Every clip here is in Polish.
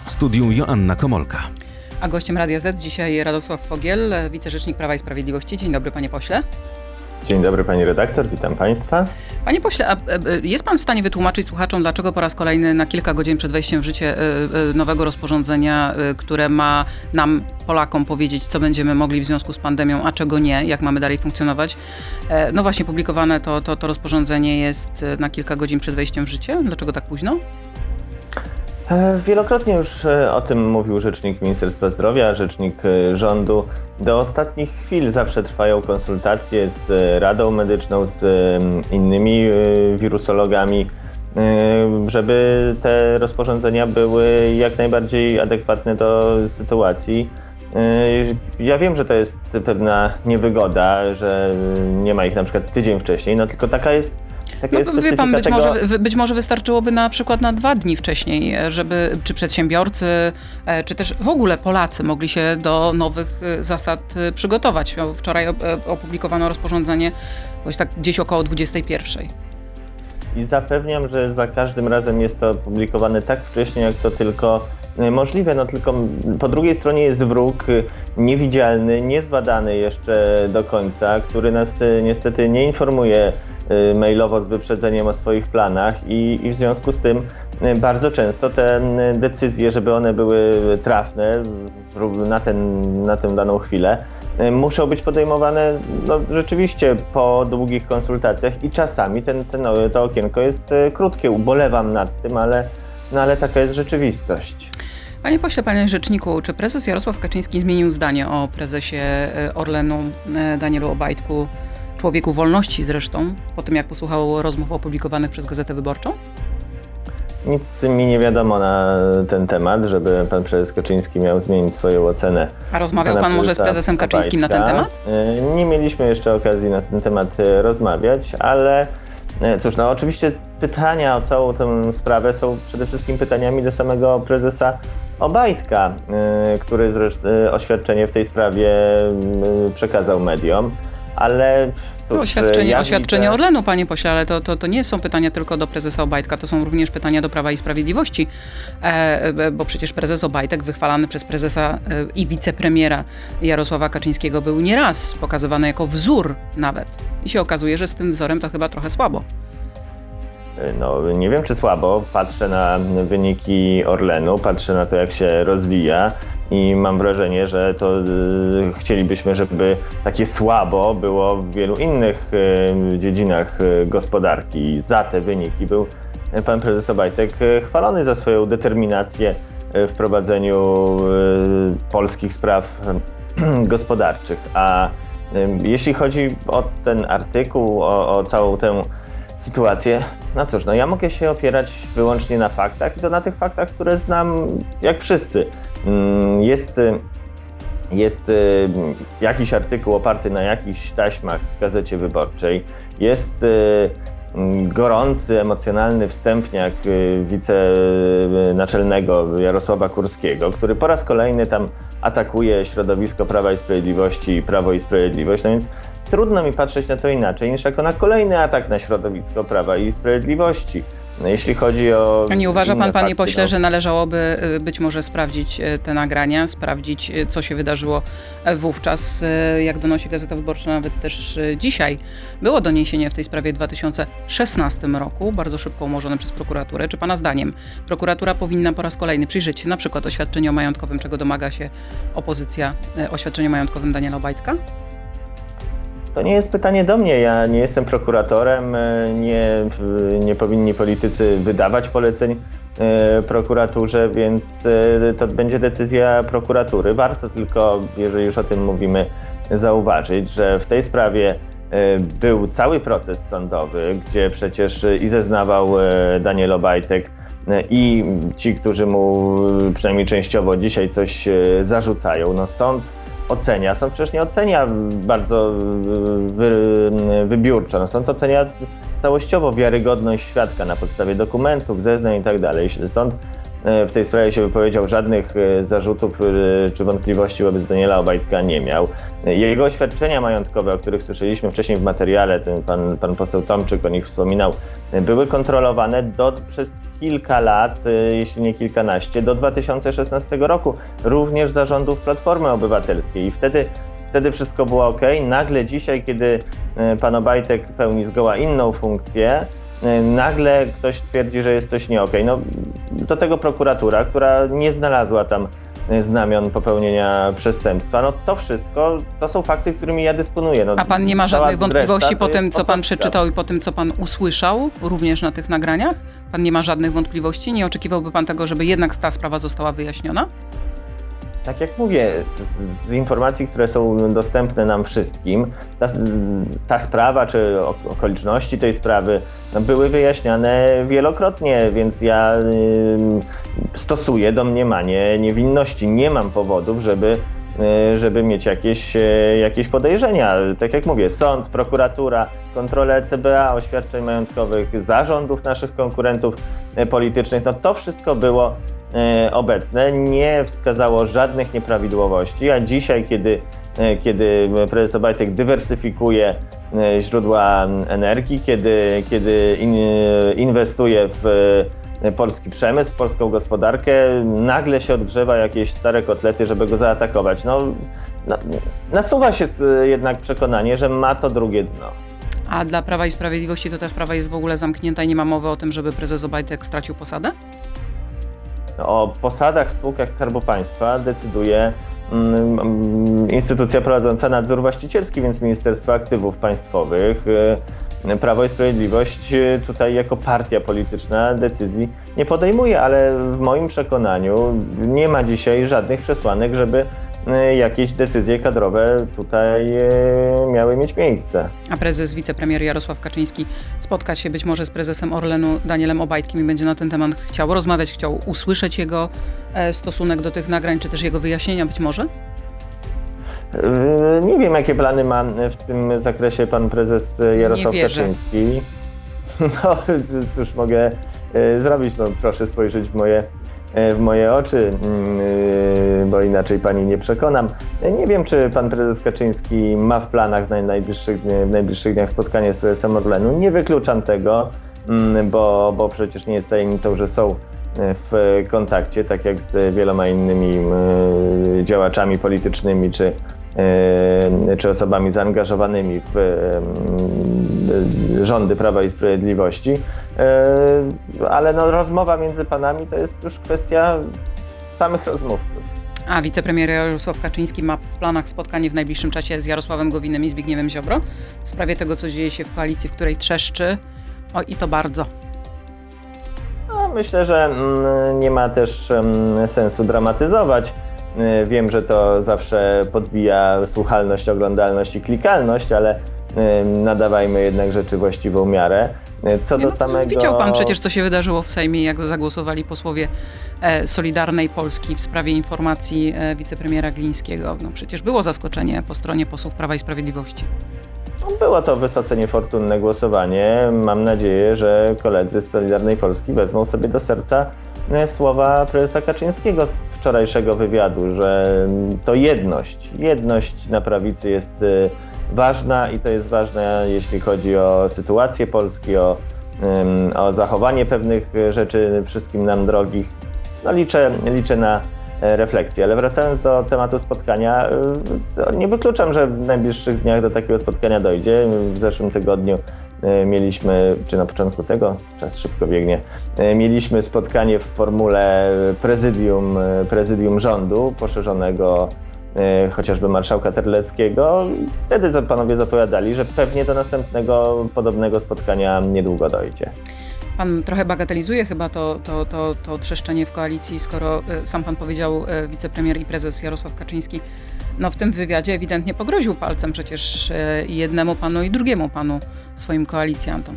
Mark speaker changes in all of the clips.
Speaker 1: W studiu Joanna Komolka.
Speaker 2: A gościem Radia Z dzisiaj Radosław Fogiel, wicerzecznik Prawa i Sprawiedliwości. Dzień dobry, panie pośle.
Speaker 3: Dzień dobry, pani redaktor, witam państwa.
Speaker 2: Panie pośle, a jest pan w stanie wytłumaczyć słuchaczom, dlaczego po raz kolejny na kilka godzin przed wejściem w życie nowego rozporządzenia, które ma nam, Polakom, powiedzieć, co będziemy mogli w związku z pandemią, a czego nie, jak mamy dalej funkcjonować. No właśnie, publikowane to rozporządzenie jest na kilka godzin przed wejściem w życie. Dlaczego tak późno?
Speaker 3: Wielokrotnie już o tym mówił rzecznik Ministerstwa Zdrowia, rzecznik rządu. Do ostatnich chwil zawsze trwają konsultacje z Radą Medyczną, z innymi wirusologami, żeby te rozporządzenia były jak najbardziej adekwatne do sytuacji. Ja wiem, że to jest pewna niewygoda, że nie ma ich na przykład tydzień wcześniej, no tylko taka jest.
Speaker 2: No, wie pan, być może wystarczyłoby na przykład na 2 dni wcześniej, żeby czy przedsiębiorcy, czy też w ogóle Polacy mogli się do nowych zasad przygotować. Wczoraj opublikowano rozporządzenie tak gdzieś około 21:00.
Speaker 3: I zapewniam, że za każdym razem jest to publikowane tak wcześnie, jak to tylko możliwe. No tylko po drugiej stronie jest wróg niewidzialny, niezbadany jeszcze do końca, który nas niestety nie informuje mailowo z wyprzedzeniem o swoich planach i w związku z tym bardzo często te decyzje, żeby one były trafne na tę daną chwilę, muszą być podejmowane rzeczywiście po długich konsultacjach i czasami to okienko jest krótkie. Ubolewam nad tym, ale taka jest rzeczywistość.
Speaker 2: Panie pośle, panie rzeczniku, czy prezes Jarosław Kaczyński zmienił zdanie o prezesie Orlenu Danielu Obajtku, człowieku wolności zresztą, po tym jak posłuchał rozmów opublikowanych przez Gazetę Wyborczą?
Speaker 3: Nic mi nie wiadomo na ten temat, żeby pan prezes Kaczyński miał zmienić swoją ocenę.
Speaker 2: A rozmawiał pan może z prezesem Kaczyńskim na ten temat?
Speaker 3: Nie mieliśmy jeszcze okazji na ten temat rozmawiać, ale cóż, oczywiście pytania o całą tę sprawę są przede wszystkim pytaniami do samego prezesa Obajtka, który zresztą oświadczenie w tej sprawie przekazał mediom, ale cóż,
Speaker 2: oświadczenie Orlenu, panie pośle, ale to nie są pytania tylko do prezesa Obajtka, to są również pytania do Prawa i Sprawiedliwości, bo przecież prezes Obajtek, wychwalany przez prezesa i wicepremiera Jarosława Kaczyńskiego, był nieraz pokazywany jako wzór nawet. I się okazuje, że z tym wzorem to chyba trochę słabo.
Speaker 3: Nie wiem, czy słabo. Patrzę na wyniki Orlenu, patrzę na to, jak się rozwija i mam wrażenie, że to chcielibyśmy, żeby takie słabo było w wielu innych dziedzinach gospodarki. Za te wyniki był pan prezes Obajtek chwalony za swoją determinację w prowadzeniu polskich spraw gospodarczych. A jeśli chodzi o ten artykuł, o całą tę sytuację, no cóż, ja mogę się opierać wyłącznie na faktach i to na tych faktach, które znam jak wszyscy. Jest jakiś artykuł oparty na jakichś taśmach w Gazecie Wyborczej, jest gorący, emocjonalny wstępniak wicenaczelnego Jarosława Kurskiego, który po raz kolejny tam atakuje środowisko Prawa i Sprawiedliwości i Prawo i Sprawiedliwość, no więc trudno mi patrzeć na to inaczej niż jako na kolejny atak na środowisko Prawa i Sprawiedliwości. Jeśli chodzi o...
Speaker 2: A nie uważa pan, panie pośle, że należałoby być może sprawdzić te nagrania, sprawdzić, co się wydarzyło wówczas, jak donosi Gazeta Wyborcza, nawet też dzisiaj było doniesienie w tej sprawie w 2016 roku, bardzo szybko umorzone przez prokuraturę. Czy pana zdaniem prokuratura powinna po raz kolejny przyjrzeć się na przykład oświadczeniu majątkowym, czego domaga się opozycja, oświadczeniu majątkowym Daniela Obajtka?
Speaker 3: To nie jest pytanie do mnie, ja nie jestem prokuratorem, nie powinni politycy wydawać poleceń prokuraturze, więc to będzie decyzja prokuratury. Warto tylko, jeżeli już o tym mówimy, zauważyć, że w tej sprawie był cały proces sądowy, gdzie przecież i zeznawał Daniel Obajtek i ci, którzy mu przynajmniej częściowo dzisiaj coś zarzucają. Sąd ocenia. Sąd przecież nie ocenia bardzo wybiórczo. Sąd ocenia całościowo wiarygodność świadka na podstawie dokumentów, zeznań i tak dalej. Sąd w tej sprawie się wypowiedział, żadnych zarzutów czy wątpliwości wobec Daniela Obajtka nie miał. Jego oświadczenia majątkowe, o których słyszeliśmy wcześniej w materiale, pan poseł Tomczyk o nich wspominał, były kontrolowane przez kilka lat, jeśli nie kilkanaście, do 2016 roku, również za rządów Platformy Obywatelskiej. I wtedy wszystko było ok. Nagle dzisiaj, kiedy pan Obajtek pełni zgoła inną funkcję, nagle ktoś twierdzi, że jest coś nie okej. No, do tego prokuratura, która nie znalazła tam znamion popełnienia przestępstwa. No to wszystko, to są fakty, którymi ja dysponuję. No,
Speaker 2: a pan nie ma żadnych wątpliwości po tym, co pan przeczytał i po tym, co pan usłyszał, również na tych nagraniach? Pan nie ma żadnych wątpliwości? Nie oczekiwałby pan tego, żeby jednak ta sprawa została wyjaśniona?
Speaker 3: Tak jak mówię, z informacji, które są dostępne nam wszystkim, ta sprawa czy okoliczności tej sprawy były wyjaśniane wielokrotnie, więc ja stosuję domniemanie niewinności. Nie mam powodów, żeby mieć jakieś podejrzenia. Tak jak mówię, sąd, prokuratura, kontrole CBA, oświadczeń majątkowych, zarządów naszych konkurentów politycznych, no to wszystko było obecne, nie wskazało żadnych nieprawidłowości, a dzisiaj, kiedy prezes Obajtek dywersyfikuje źródła energii, kiedy inwestuje w polski przemysł, w polską gospodarkę, nagle się odgrzewa jakieś stare kotlety, żeby go zaatakować. Nasuwa się jednak przekonanie, że ma to drugie dno.
Speaker 2: A dla Prawa i Sprawiedliwości to ta sprawa jest w ogóle zamknięta i nie ma mowy o tym, żeby prezes Obajtek stracił posadę?
Speaker 3: O posadach w spółkach Skarbu Państwa decyduje instytucja prowadząca nadzór właścicielski, więc Ministerstwo Aktywów Państwowych. Prawo i Sprawiedliwość tutaj jako partia polityczna decyzji nie podejmuje, ale w moim przekonaniu nie ma dzisiaj żadnych przesłanek, żeby jakieś decyzje kadrowe tutaj miały mieć miejsce.
Speaker 2: A prezes, wicepremier Jarosław Kaczyński spotka się być może z prezesem Orlenu Danielem Obajtkiem i będzie na ten temat chciał rozmawiać, chciał usłyszeć jego stosunek do tych nagrań, czy też jego wyjaśnienia być może?
Speaker 3: Nie wiem, jakie plany ma w tym zakresie pan prezes Jarosław Kaczyński. No cóż mogę zrobić, no, proszę spojrzeć w moje oczy, bo inaczej pani nie przekonam. Nie wiem, czy pan prezes Kaczyński ma w planach w najbliższych dniach spotkanie z prezesem Orlenu. Nie wykluczam tego, bo przecież nie jest tajemnicą, że są w kontakcie, tak jak z wieloma innymi działaczami politycznymi czy osobami zaangażowanymi w rządy Prawa i Sprawiedliwości, ale no, rozmowa między panami to jest już kwestia samych rozmówców.
Speaker 2: A wicepremier Jarosław Kaczyński ma w planach spotkanie w najbliższym czasie z Jarosławem Gowinem i Zbigniewem Ziobro w sprawie tego, co dzieje się w koalicji, w której trzeszczy, i to bardzo.
Speaker 3: No, myślę, że nie ma też sensu dramatyzować. Wiem, że to zawsze podbija słuchalność, oglądalność i klikalność, ale nadawajmy jednak rzeczy właściwą miarę.
Speaker 2: Widział pan przecież, co się wydarzyło w Sejmie, jak zagłosowali posłowie Solidarnej Polski w sprawie informacji wicepremiera Glińskiego. No przecież było zaskoczenie po stronie posłów Prawa i Sprawiedliwości.
Speaker 3: Było to wysoce niefortunne głosowanie. Mam nadzieję, że koledzy z Solidarnej Polski wezmą sobie do serca słowa prezesa Kaczyńskiego z wczorajszego wywiadu, że to jedność na prawicy jest ważna i to jest ważne, jeśli chodzi o sytuację Polski, o zachowanie pewnych rzeczy wszystkim nam drogich. No liczę na refleksję, ale wracając do tematu spotkania, nie wykluczam, że w najbliższych dniach do takiego spotkania dojdzie. W zeszłym tygodniu mieliśmy, czy na początku tego, czas szybko biegnie, mieliśmy spotkanie w formule prezydium rządu, poszerzonego chociażby marszałka Terleckiego. Wtedy panowie zapowiadali, że pewnie do następnego podobnego spotkania niedługo dojdzie.
Speaker 2: Pan trochę bagatelizuje chyba to trzeszczenie w koalicji, skoro sam pan powiedział, wicepremier i prezes Jarosław Kaczyński, no w tym wywiadzie ewidentnie pogroził palcem przecież jednemu panu i drugiemu panu swoim koalicjantom.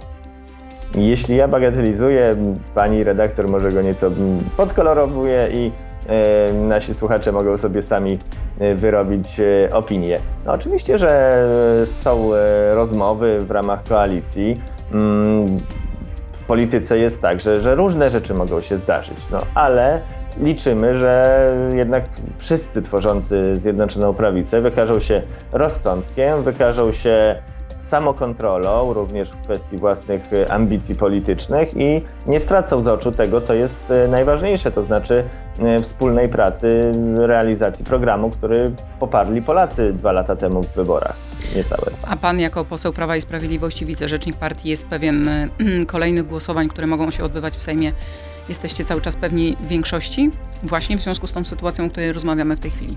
Speaker 3: Jeśli ja bagatelizuję, pani redaktor może go nieco podkolorowuje i nasi słuchacze mogą sobie sami wyrobić opinię. No oczywiście, że są rozmowy w ramach koalicji. polityce jest tak, że różne rzeczy mogą się zdarzyć, ale liczymy, że jednak wszyscy tworzący Zjednoczoną Prawicę wykażą się rozsądkiem, wykażą się samokontrolą, również w kwestii własnych ambicji politycznych i nie stracą z oczu tego, co jest najważniejsze, to znaczy wspólnej pracy, realizacji programu, który poparli Polacy 2 lata temu w wyborach. Niecałe.
Speaker 2: A pan jako poseł Prawa i Sprawiedliwości, wicerzecznik partii, jest pewien kolejnych głosowań, które mogą się odbywać w Sejmie? Jesteście cały czas pewni większości właśnie w związku z tą sytuacją, o której rozmawiamy w tej chwili?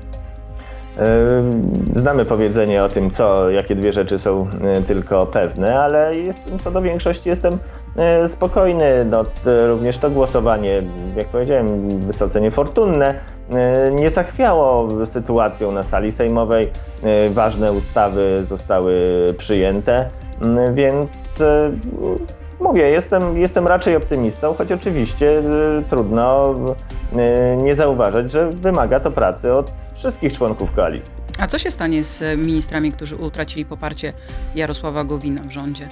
Speaker 3: Znamy powiedzenie o tym, jakie 2 rzeczy są tylko pewne, ale co do większości jestem spokojny. Również to głosowanie, jak powiedziałem, wysoce niefortunne, nie zachwiało sytuacją na sali sejmowej. Ważne ustawy zostały przyjęte, więc mówię, jestem raczej optymistą, choć oczywiście trudno nie zauważać, że wymaga to pracy od wszystkich członków koalicji.
Speaker 2: A co się stanie z ministrami, którzy utracili poparcie Jarosława Gowina w rządzie?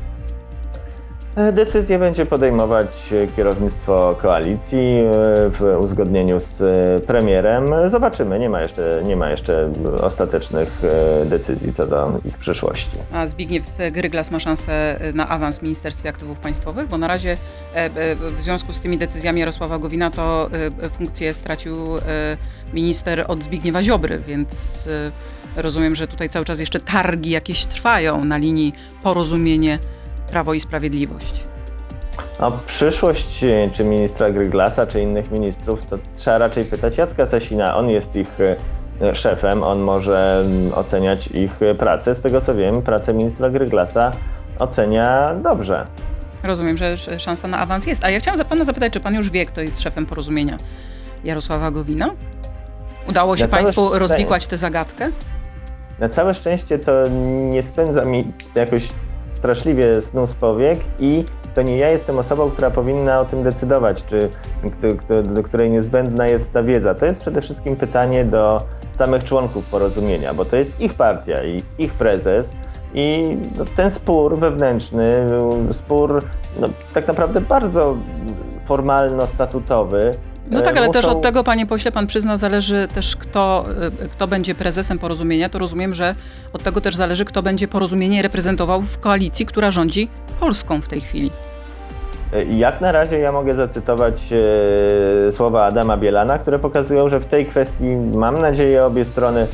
Speaker 3: Decyzję będzie podejmować kierownictwo koalicji w uzgodnieniu z premierem. Zobaczymy, nie ma jeszcze ostatecznych decyzji co do ich przyszłości.
Speaker 2: A Zbigniew Gryglas ma szansę na awans w Ministerstwie Aktywów Państwowych? Bo na razie w związku z tymi decyzjami Jarosława Gowina to funkcję stracił minister od Zbigniewa Ziobry, więc rozumiem, że tutaj cały czas jeszcze targi jakieś trwają na linii Porozumienie Prawo i Sprawiedliwość.
Speaker 3: Przyszłość czy ministra Gryglasa, czy innych ministrów, to trzeba raczej pytać Jacka Sasina. On jest ich szefem, on może oceniać ich pracę. Z tego co wiem, pracę ministra Gryglasa ocenia dobrze.
Speaker 2: Rozumiem, że szansa na awans jest. A ja chciałam pana zapytać, czy pan już wie, kto jest szefem Porozumienia Jarosława Gowina? Udało się państwu rozwikłać tę zagadkę?
Speaker 3: Na całe szczęście to nie spędza mi jakoś straszliwie snu z powiek i to nie ja jestem osobą, która powinna o tym decydować, do której niezbędna jest ta wiedza. To jest przede wszystkim pytanie do samych członków Porozumienia, bo to jest ich partia i ich prezes i ten spór wewnętrzny, spór tak naprawdę bardzo formalno-statutowy.
Speaker 2: No tak, ale też od tego, panie pośle, pan przyzna, zależy też kto będzie prezesem Porozumienia. To rozumiem, że od tego też zależy, kto będzie Porozumienie reprezentował w koalicji, która rządzi Polską w tej chwili.
Speaker 3: Jak na razie ja mogę zacytować słowa Adama Bielana, które pokazują, że w tej kwestii, mam nadzieję, obie strony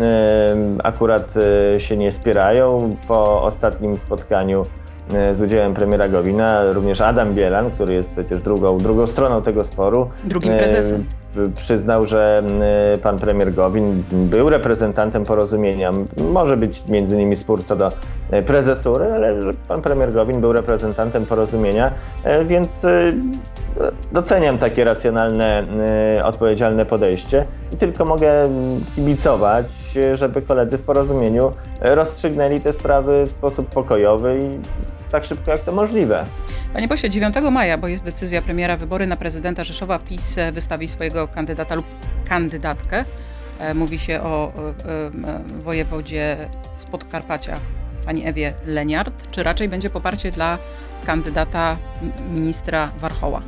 Speaker 3: akurat się nie spierają. Po ostatnim spotkaniu z udziałem premiera Gowina, również Adam Bielan, który jest przecież drugą stroną tego sporu,
Speaker 2: drugim prezesem,
Speaker 3: przyznał, że pan premier Gowin był reprezentantem Porozumienia. Może być między nimi spór co do prezesury, ale że pan premier Gowin był reprezentantem Porozumienia, więc doceniam takie racjonalne, odpowiedzialne podejście i tylko mogę kibicować, żeby koledzy w Porozumieniu rozstrzygnęli te sprawy w sposób pokojowy i tak szybko jak to możliwe.
Speaker 2: Panie pośle, 9 maja, bo jest decyzja premiera, wybory na prezydenta Rzeszowa, PiS wystawi swojego kandydata lub kandydatkę. Mówi się o wojewodzie z Podkarpacia, pani Ewie Leniart, czy raczej będzie poparcie dla kandydata ministra Warchoła?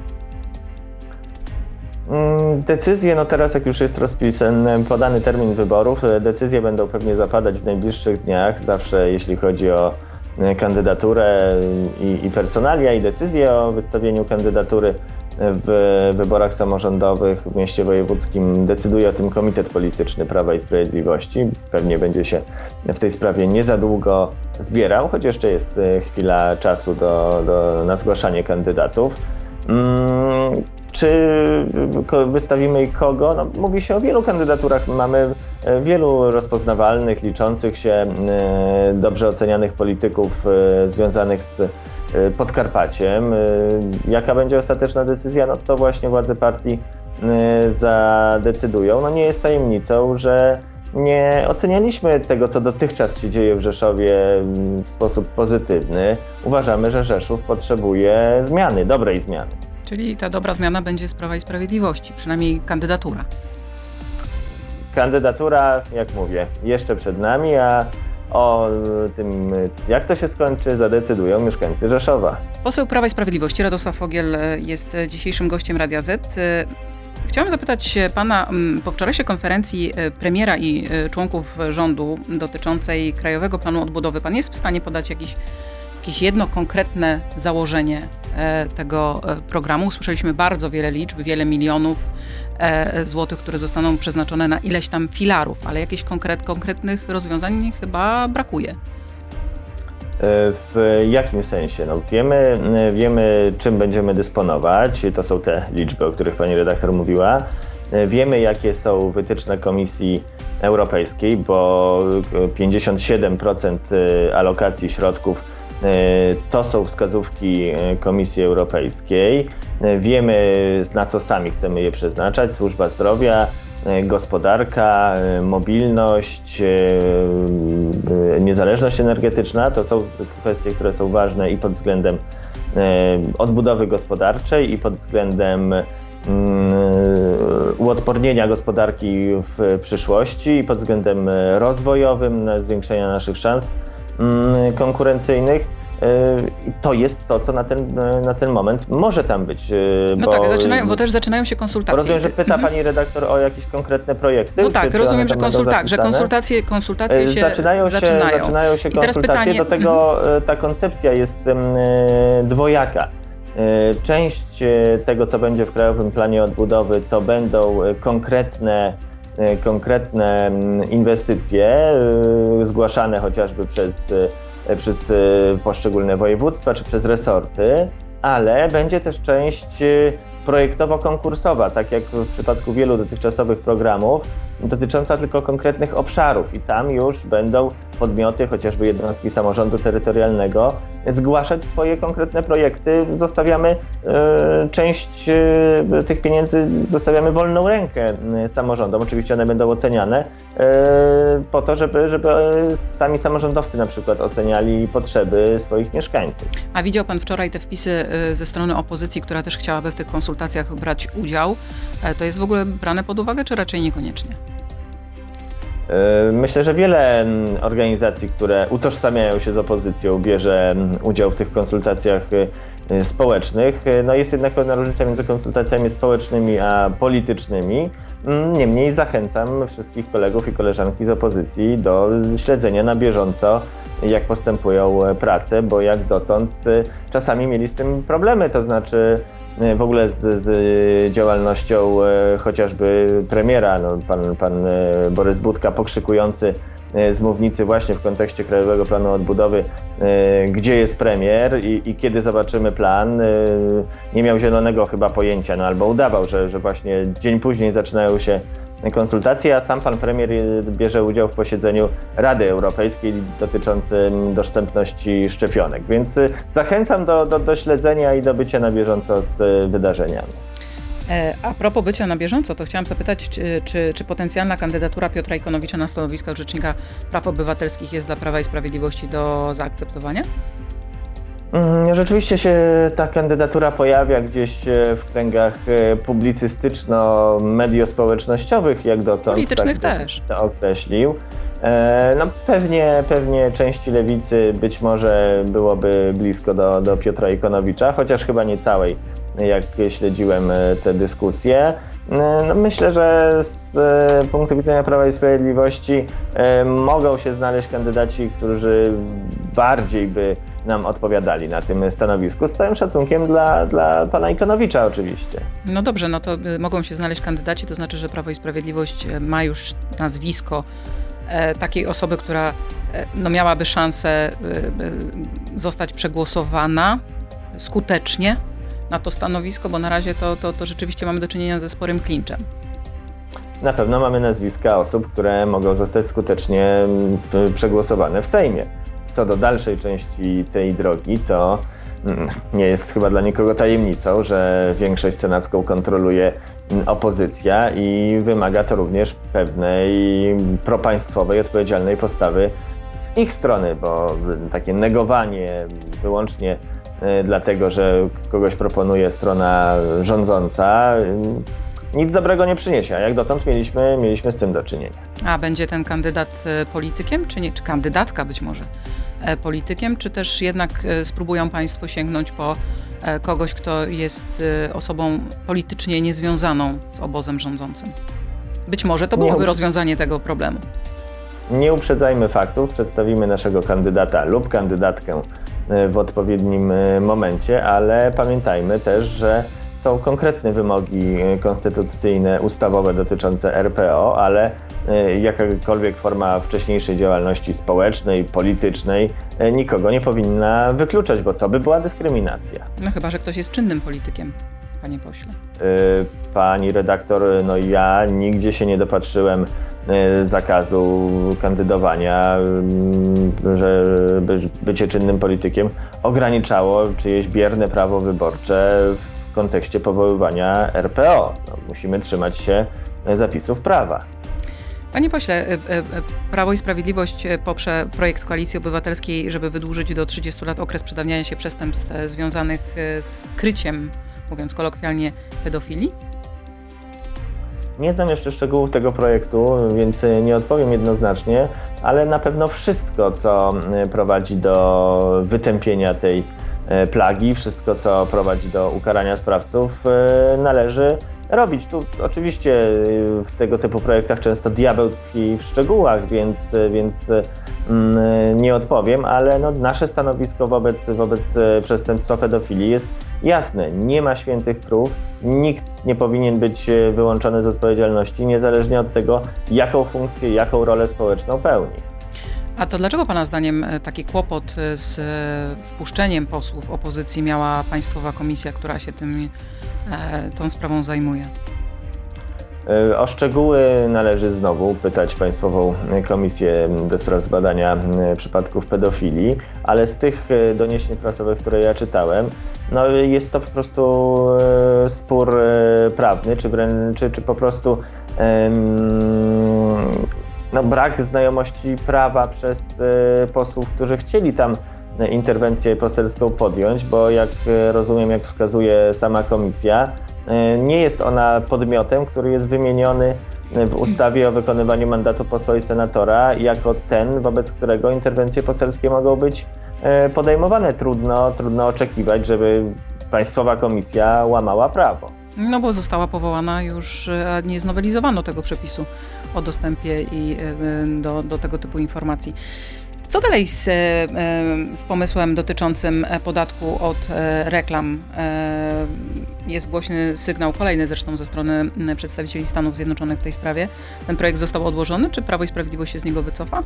Speaker 3: Decyzje, teraz jak już jest rozpisany, podany termin wyborów, decyzje będą pewnie zapadać w najbliższych dniach. Zawsze jeśli chodzi o kandydaturę i personalia i decyzję o wystawieniu kandydatury w wyborach samorządowych w mieście wojewódzkim decyduje o tym Komitet Polityczny Prawa i Sprawiedliwości. Pewnie będzie się w tej sprawie nie za długo zbierał, choć jeszcze jest chwila czasu na zgłaszanie kandydatów. Czy wystawimy kogo? Mówi się o wielu kandydaturach. Mamy wielu rozpoznawalnych, liczących się, dobrze ocenianych polityków związanych z Podkarpaciem. Jaka będzie ostateczna decyzja? To właśnie władze partii zadecydują. Nie jest tajemnicą, że nie ocenialiśmy tego, co dotychczas się dzieje w Rzeszowie w sposób pozytywny. Uważamy, że Rzeszów potrzebuje zmiany, dobrej zmiany.
Speaker 2: Czyli ta dobra zmiana będzie z Prawa i Sprawiedliwości, przynajmniej kandydatura.
Speaker 3: Kandydatura, jak mówię, jeszcze przed nami, a o tym, jak to się skończy, zadecydują mieszkańcy Rzeszowa.
Speaker 2: Poseł Prawa i Sprawiedliwości Radosław Fogiel jest dzisiejszym gościem Radia Z. Chciałam zapytać pana, po wczorajszej konferencji premiera i członków rządu dotyczącej Krajowego Planu Odbudowy, pan jest w stanie podać jakieś jedno konkretne założenie tego programu? Usłyszeliśmy bardzo wiele liczb, wiele milionów złotych, które zostaną przeznaczone na ileś tam filarów, ale jakichś konkretnych rozwiązań chyba brakuje.
Speaker 3: W jakim sensie? No, wiemy, czym będziemy dysponować. To są te liczby, o których pani redaktor mówiła. Wiemy, jakie są wytyczne Komisji Europejskiej, bo 57% alokacji środków to są wskazówki Komisji Europejskiej. Wiemy, na co sami chcemy je przeznaczać. Służba zdrowia, gospodarka, mobilność, niezależność energetyczna to są kwestie, które są ważne i pod względem odbudowy gospodarczej, i pod względem uodpornienia gospodarki w przyszłości, i pod względem rozwojowym, zwiększenia naszych szans konkurencyjnych. To jest to, co na ten moment może tam być.
Speaker 2: No tak, bo też zaczynają się konsultacje.
Speaker 3: Rozumiem, że pyta pani redaktor o jakieś konkretne projekty.
Speaker 2: No tak, rozumiem, że konsultacje się zaczynają.
Speaker 3: Zaczynają się konsultacje, pytanie... do tego ta koncepcja jest dwojaka. Część tego, co będzie w Krajowym Planie Odbudowy, to będą konkretne inwestycje zgłaszane chociażby przez poszczególne województwa czy przez resorty, ale będzie też część projektowo-konkursowa, tak jak w przypadku wielu dotychczasowych programów, dotycząca tylko konkretnych obszarów, i tam już będą podmioty, chociażby jednostki samorządu terytorialnego, zgłaszać swoje konkretne projekty. Zostawiamy część tych pieniędzy, zostawiamy wolną rękę samorządom. Oczywiście one będą oceniane po to, żeby sami samorządowcy na przykład oceniali potrzeby swoich mieszkańców.
Speaker 2: A widział pan wczoraj te wpisy ze strony opozycji, która też chciałaby w tych konsultacjach brać udział? To jest w ogóle brane pod uwagę, czy raczej niekoniecznie?
Speaker 3: Myślę, że wiele organizacji, które utożsamiają się z opozycją, bierze udział w tych konsultacjach społecznych. No jest jednak pewna różnica między konsultacjami społecznymi a politycznymi. Niemniej zachęcam wszystkich kolegów i koleżanki z opozycji do śledzenia na bieżąco, jak postępują prace, bo jak dotąd czasami mieli z tym problemy, to znaczy w ogóle z działalnością chociażby premiera, pan Borys Budka pokrzykujący z mównicy właśnie w kontekście Krajowego Planu Odbudowy, gdzie jest premier i kiedy zobaczymy plan, nie miał zielonego chyba pojęcia, albo udawał, że właśnie dzień później zaczynają się konsultacje, a sam pan premier bierze udział w posiedzeniu Rady Europejskiej dotyczącym dostępności szczepionek. Więc zachęcam do śledzenia i do bycia na bieżąco z wydarzeniami.
Speaker 2: A propos bycia na bieżąco, to chciałam zapytać, czy potencjalna kandydatura Piotra Ikonowicza na stanowisko Rzecznika Praw Obywatelskich jest dla Prawa i Sprawiedliwości do zaakceptowania?
Speaker 3: Rzeczywiście się ta kandydatura pojawia gdzieś w kręgach publicystyczno-mediospołecznościowych, jak dotąd.
Speaker 2: Politycznych tak też.
Speaker 3: To określił. No pewnie części lewicy być może byłoby blisko do Piotra Ikonowicza, chociaż chyba nie całej, jak śledziłem te dyskusje. No myślę, że z punktu widzenia Prawa i Sprawiedliwości mogą się znaleźć kandydaci, którzy bardziej by nam odpowiadali na tym stanowisku, z całym szacunkiem dla pana Ikonowicza oczywiście.
Speaker 2: No dobrze, no to mogą się znaleźć kandydaci, to znaczy, że Prawo i Sprawiedliwość ma już nazwisko takiej osoby, która miałaby szansę zostać przegłosowana skutecznie na to stanowisko, bo na razie to rzeczywiście mamy do czynienia ze sporym klinczem.
Speaker 3: Na pewno mamy nazwiska osób, które mogą zostać skutecznie przegłosowane w Sejmie. Co do dalszej części tej drogi, to nie jest chyba dla nikogo tajemnicą, że większość senacką kontroluje opozycja i wymaga to również pewnej propaństwowej, odpowiedzialnej postawy z ich strony, bo takie negowanie wyłącznie dlatego, że kogoś proponuje strona rządząca, nic dobrego nie przyniesie, a jak dotąd mieliśmy z tym do czynienia.
Speaker 2: A będzie ten kandydat politykiem, czy nie? Czy kandydatka być może politykiem, czy też jednak spróbują Państwo sięgnąć po kogoś, kto jest osobą politycznie niezwiązaną z obozem rządzącym? Być może to byłoby rozwiązanie tego problemu.
Speaker 3: Nie uprzedzajmy faktów, przedstawimy naszego kandydata lub kandydatkę w odpowiednim momencie, ale pamiętajmy też, że są konkretne wymogi konstytucyjne, ustawowe dotyczące RPO, ale jakakolwiek forma wcześniejszej działalności społecznej, politycznej nikogo nie powinna wykluczać, bo to by była dyskryminacja.
Speaker 2: No chyba że ktoś jest czynnym politykiem, panie pośle.
Speaker 3: Pani redaktor, no ja nigdzie się nie dopatrzyłem zakazu kandydowania, że bycie czynnym politykiem ograniczało czyjeś bierne prawo wyborcze w kontekście powoływania RPO. No, musimy trzymać się zapisów prawa.
Speaker 2: Panie pośle, Prawo i Sprawiedliwość poprze projekt Koalicji Obywatelskiej, żeby wydłużyć do 30 lat okres przedawniania się przestępstw związanych z kryciem, mówiąc kolokwialnie, pedofilii?
Speaker 3: Nie znam jeszcze szczegółów tego projektu, więc nie odpowiem jednoznacznie, ale na pewno wszystko, co prowadzi do wytępienia tej plagi, wszystko, co prowadzi do ukarania sprawców, należy robić. Tu oczywiście w tego typu projektach często diabeł tkwi w szczegółach, więc nie odpowiem, ale no, nasze stanowisko wobec przestępstwa pedofilii jest jasne. Nie ma świętych krów, nikt nie powinien być wyłączony z odpowiedzialności, niezależnie od tego, jaką funkcję, jaką rolę społeczną pełni.
Speaker 2: A to dlaczego Pana zdaniem taki kłopot z wpuszczeniem posłów opozycji miała Państwowa Komisja, która się tą sprawą zajmuje?
Speaker 3: O szczegóły należy znowu pytać Państwową Komisję do spraw zbadania przypadków pedofilii, ale z tych doniesień prasowych, które ja czytałem, no jest to po prostu spór prawny, czy po prostu brak znajomości prawa przez posłów, którzy chcieli tam interwencję poselską podjąć, bo jak rozumiem, jak wskazuje sama komisja, nie jest ona podmiotem, który jest wymieniony w ustawie o wykonywaniu mandatu posła i senatora jako ten, wobec którego interwencje poselskie mogą być podejmowane. Trudno oczekiwać, żeby Państwowa Komisja łamała prawo.
Speaker 2: No bo została powołana już, a nie znowelizowano tego przepisu o dostępie i do tego typu informacji. Co dalej z pomysłem dotyczącym podatku od reklam? Jest głośny sygnał, kolejny zresztą ze strony przedstawicieli Stanów Zjednoczonych w tej sprawie. Ten projekt został odłożony, czy Prawo i Sprawiedliwość się z niego wycofa?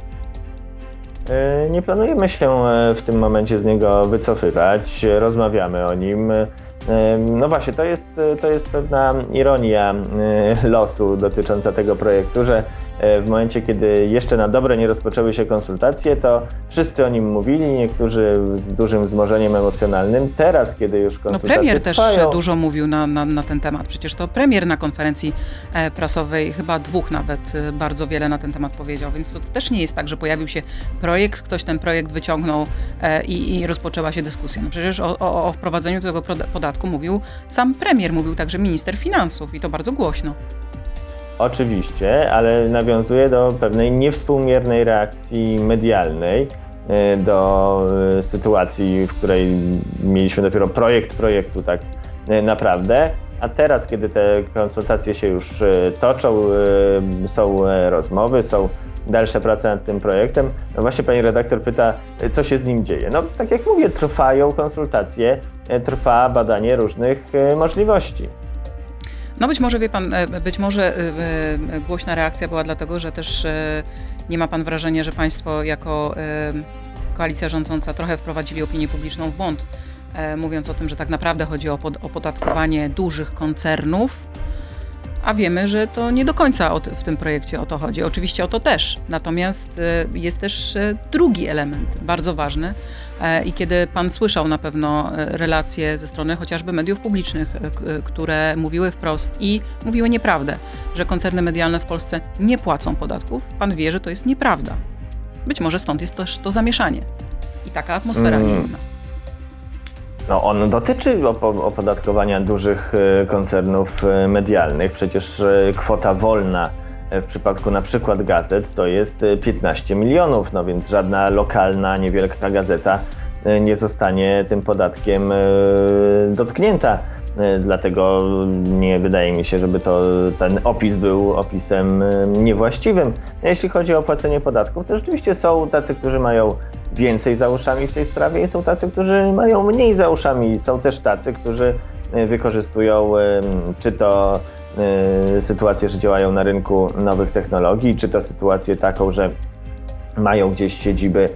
Speaker 3: Nie planujemy się w tym momencie z niego wycofywać, rozmawiamy o nim. No właśnie, to jest pewna ironia losu dotycząca tego projektu, że w momencie, kiedy jeszcze na dobre nie rozpoczęły się konsultacje, to wszyscy o nim mówili, niektórzy z dużym wzmożeniem emocjonalnym. Teraz, kiedy już konsultacje
Speaker 2: premier
Speaker 3: trwają,
Speaker 2: też dużo mówił na ten temat. Przecież to premier na konferencji prasowej, chyba 2 nawet, bardzo wiele na ten temat powiedział. Więc to też nie jest tak, że pojawił się projekt, ktoś ten projekt wyciągnął i rozpoczęła się dyskusja. No przecież o wprowadzeniu tego podatku mówił sam premier, mówił także minister finansów i to bardzo głośno.
Speaker 3: Oczywiście, ale nawiązuje do pewnej niewspółmiernej reakcji medialnej, do sytuacji, w której mieliśmy dopiero projekt projektu tak naprawdę, a teraz, kiedy te konsultacje się już toczą, są rozmowy, są dalsze prace nad tym projektem, no właśnie pani redaktor pyta, co się z nim dzieje. No tak jak mówię, trwają konsultacje, trwa badanie różnych możliwości.
Speaker 2: No być może, wie pan, głośna reakcja była dlatego, że też nie ma pan wrażenia, że państwo jako koalicja rządząca trochę wprowadzili opinię publiczną w błąd, mówiąc o tym, że tak naprawdę chodzi o opodatkowanie dużych koncernów, a wiemy, że to nie do końca w tym projekcie o to chodzi. Oczywiście o to też, natomiast jest też drugi element, bardzo ważny i kiedy pan słyszał na pewno relacje ze strony chociażby mediów publicznych, które mówiły wprost i mówiły nieprawdę, że koncerny medialne w Polsce nie płacą podatków, pan wie, że to jest nieprawda. Być może stąd jest też to zamieszanie i taka atmosfera nie inna.
Speaker 3: No, on dotyczy opodatkowania dużych koncernów medialnych. Przecież kwota wolna w przypadku na przykład gazet to jest 15 milionów, no więc żadna lokalna, niewielka gazeta nie zostanie tym podatkiem dotknięta. Dlatego nie wydaje mi się, żeby ten opis był opisem niewłaściwym. Jeśli chodzi o płacenie podatków, to rzeczywiście są tacy, którzy mają więcej za uszami w tej sprawie i są tacy, którzy mają mniej za uszami. Są też tacy, którzy wykorzystują czy to sytuację, że działają na rynku nowych technologii, czy to sytuację taką, że mają gdzieś siedziby,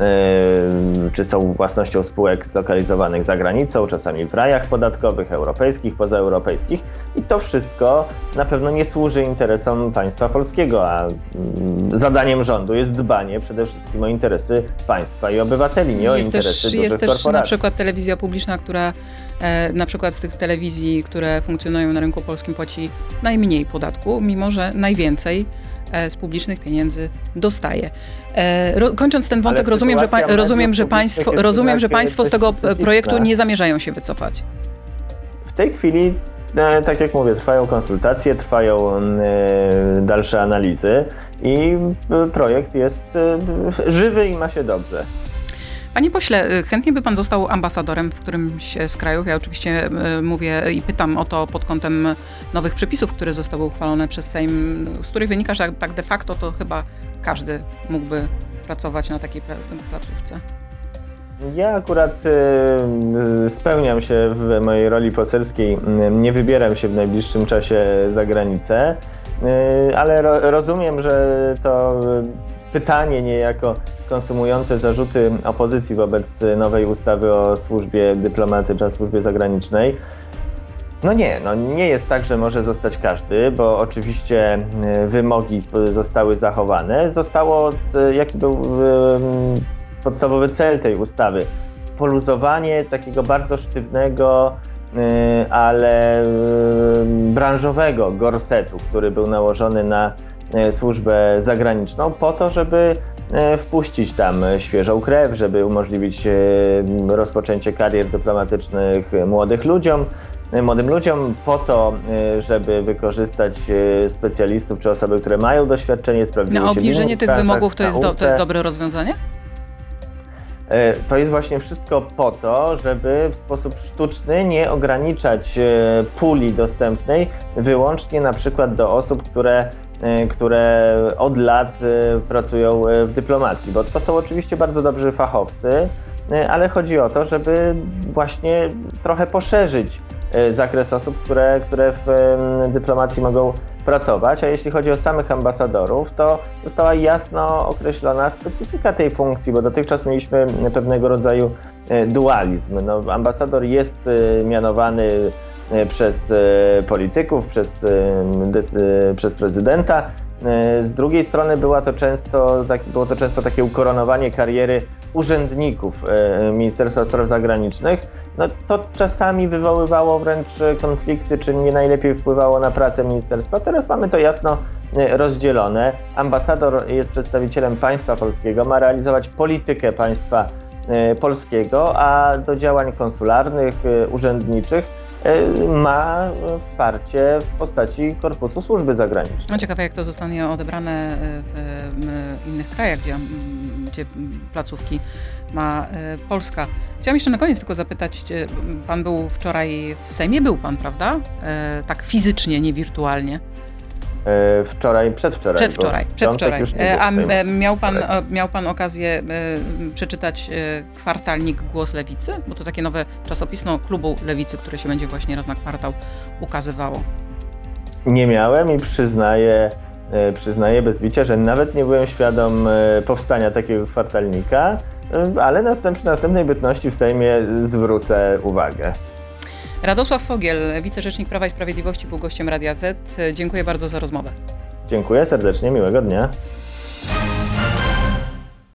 Speaker 3: czy są własnością spółek zlokalizowanych za granicą, czasami w rajach podatkowych, europejskich, pozaeuropejskich i to wszystko na pewno nie służy interesom państwa polskiego, a zadaniem rządu jest dbanie przede wszystkim o interesy państwa i obywateli, nie o interesy dużych korporacji.
Speaker 2: Jest też na przykład telewizja publiczna, która na przykład z tych telewizji, które funkcjonują na rynku polskim, płaci najmniej podatku, mimo że najwięcej z publicznych pieniędzy dostaje. Kończąc ten wątek, rozumiem, że państwo z tego projektu nie zamierzają się wycofać.
Speaker 3: W tej chwili, tak jak mówię, trwają konsultacje, trwają dalsze analizy i projekt jest żywy i ma się dobrze.
Speaker 2: Panie pośle, chętnie by pan został ambasadorem w którymś z krajów. Ja oczywiście mówię i pytam o to pod kątem nowych przepisów, które zostały uchwalone przez Sejm, z których wynika, że tak de facto to chyba każdy mógłby pracować na takiej placówce.
Speaker 3: Ja akurat spełniam się w mojej roli poselskiej, nie wybieram się w najbliższym czasie za granicę, ale rozumiem, że to pytanie niejako konsumujące zarzuty opozycji wobec nowej ustawy o służbie dyplomatycznej, o służbie zagranicznej. No nie jest tak, że może zostać każdy, bo oczywiście wymogi zostały zachowane. Jaki był podstawowy cel tej ustawy? Poluzowanie takiego bardzo sztywnego, ale branżowego gorsetu, który był nałożony na służbę zagraniczną po to, żeby wpuścić tam świeżą krew, żeby umożliwić rozpoczęcie karier dyplomatycznych młodym ludziom, po to, żeby wykorzystać specjalistów czy osoby, które mają doświadczenie, sprawdziły się.
Speaker 2: Na obniżenie tych wymogów to jest dobre rozwiązanie?
Speaker 3: To jest właśnie wszystko po to, żeby w sposób sztuczny nie ograniczać puli dostępnej wyłącznie na przykład do osób, które od lat pracują w dyplomacji, bo to są oczywiście bardzo dobrzy fachowcy, ale chodzi o to, żeby właśnie trochę poszerzyć zakres osób, które w dyplomacji mogą pracować, a jeśli chodzi o samych ambasadorów, to została jasno określona specyfika tej funkcji, bo dotychczas mieliśmy pewnego rodzaju dualizm. Ambasador jest mianowany przez polityków, przez prezydenta. Z drugiej strony było to często takie ukoronowanie kariery urzędników Ministerstwa Spraw Zagranicznych. To czasami wywoływało wręcz konflikty, czy nie najlepiej wpływało na pracę ministerstwa. Teraz mamy to jasno rozdzielone. Ambasador jest przedstawicielem państwa polskiego, ma realizować politykę państwa polskiego, a do działań konsularnych, urzędniczych ma wsparcie w postaci Korpusu Służby Zagranicznej.
Speaker 2: No ciekawe, jak to zostanie odebrane w innych krajach, gdzie placówki ma Polska. Chciałam jeszcze na koniec tylko zapytać, pan był wczoraj w Sejmie, był pan, prawda? Tak fizycznie, nie wirtualnie.
Speaker 3: Przedwczoraj.
Speaker 2: A miał pan okazję przeczytać kwartalnik Głos Lewicy? Bo to takie nowe czasopismo klubu Lewicy, które się będzie właśnie raz na kwartał ukazywało. Nie
Speaker 3: miałem i przyznaję bez bicia, że nawet nie byłem świadom powstania takiego kwartalnika, ale przy następnej bytności w Sejmie zwrócę uwagę.
Speaker 2: Radosław Fogiel, wicerzecznik Prawa i Sprawiedliwości, był gościem Radia Z. Dziękuję bardzo za rozmowę.
Speaker 3: Dziękuję serdecznie, miłego dnia.